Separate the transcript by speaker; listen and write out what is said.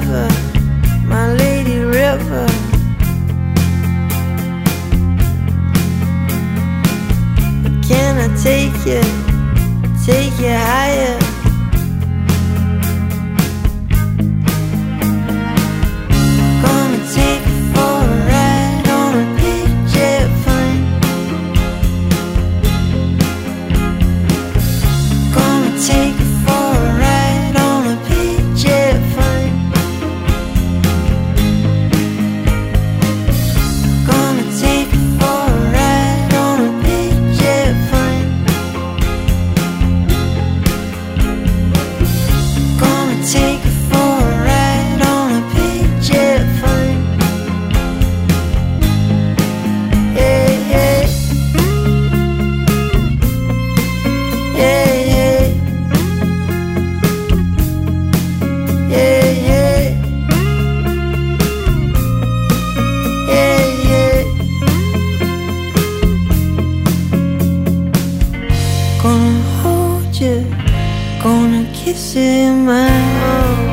Speaker 1: river, my lady river. Can I take you higher? Gonna take you for a ride on a big jet plane. Gonna take you for a ride on a big jet plane. Gonna take you for a ride on a big jet plane. Gonna take you for a ride on a big jet plane. Yeah, yeah. Yeah, yeah. Yeah, yeah. Yeah, yeah. Gonna hold you, gonna kiss you in my arms.